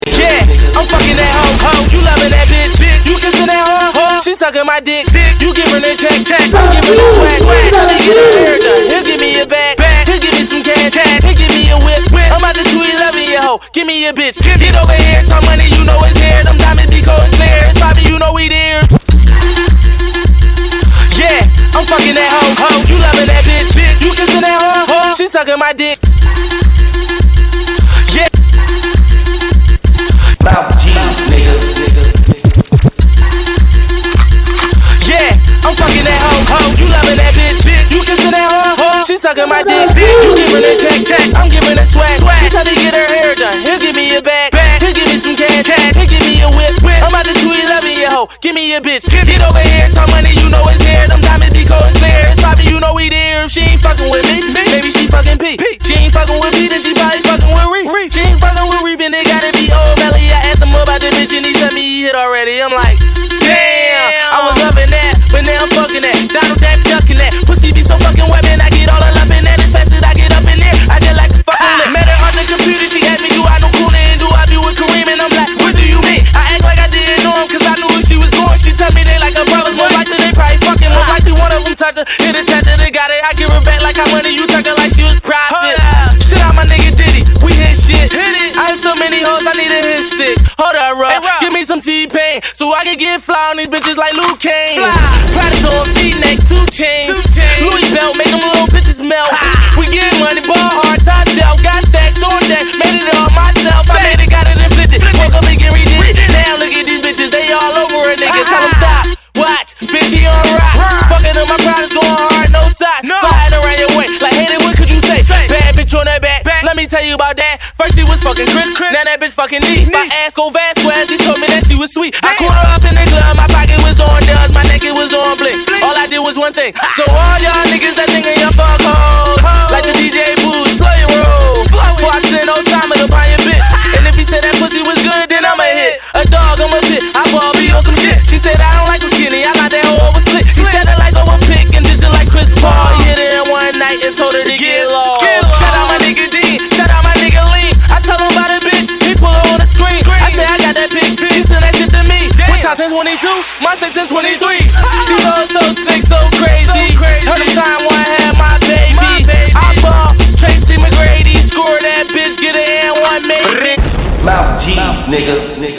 Yeah, I'm fucking that hoe. You loving that bitch. You kissing that hoe. She sucking my dick. You giving her check. I'm giving her swag. Tell me get her hair done. He'll give me a bag. He'll give me some cash. He'll give me a whip. I'm about to tweet loving your hoe. Give me a bitch. Get over here. Talk money. You know it's here. Them diamonds be cold and clear. It's poppin'. You know we there. Yeah, I'm fucking that hoe. You loving that bitch. You kissing that hoe. She sucking my dick. Mouth G, nigga. Yeah, I'm fucking that hoe. You loving that bitch. You kissing that hoe. She sucking my dick. You giving her check. I'm giving her swag. She tell me get her hair done. He'll give me a bag. He'll give me some cash. He'll give me a whip. I'm about to tweet loving your hoe. Give me a bitch. Get over here. Talk money. You know it's here. Them diamonds be cold and clear. It's poppin'. You know we there. If she ain't fucking with me, maybe she fucking P. She ain't fucking with P, then she probably fucking with Reef. She ain't fucking with Reef, and it gotta be old Melly. About the bitch and he tell me he hit already. I'm like, damn, I was loving that, but now I'm fucking that. Donald that, ducking that. Pussy be so fucking wet, man. I get all up in that. As fast as I get up in there, I just like to fucking lick. Met her on the computer, she asked me, do I know Kool and do I be with Kareem? And I'm like, what do you mean? I act like I didn't know him, cause I knew where she was going. She tell me they like her brothers, more likely they probably fucking. More likely one of them touched her, hit a tap that they got it. I give her back like how money you took her like she was private. Shit out my nigga Diddy, we hit shit. I have so many hoes, I need a hit stick. Hold up, bro. Give me some T-Pain, so I can get fly on these bitches like Luke Kane. Predator, V-neck, 2 chains. Louis belt, make them little bitches melt. We get money, ball hard, top shelf. Got stacks on deck, made it all myself. I made it, got it and flipped it. Woke up and get redid it. Now look at these bitches, they all over a nigga. Tell them stop, watch, bitch, he on rock. Fucking up, my pride is going hard, no side. Flying around your way, like, hey, what could you say? Bad bitch on that back, let me tell you about that. First she was fucking Chris, now that bitch fucking me. My ass go Vasquez, he told me that she was sweet. I caught her up in the club, my pocket was on dubs, my neck it was on blink. All I did was one thing. So all y'all niggas that think y'all fuck hoes, like the DJ Boo, slow your roll. Before I send Osama to buy your bitch. And if he said that pussy was good, then I'ma hit. A dog, I'm a bit, I ball be on some shit. She said I don't like him skinny, I like that hoe over slick. He said it like over pick and just like Chris Paul. He hit her in one night and told her to get low. Shout out my nigga D, shout out my nigga Lean. I tell him about a bitch, he pull her on the screen. I say I got that big bitch, he send that shit to me. What time 10:22? Mine say 10:23. These hoes so sick, so crazy. Heard him time one had my baby. I ball, Tracy McGrady, score that bitch, get it in one maybe. Mouth G, nigga.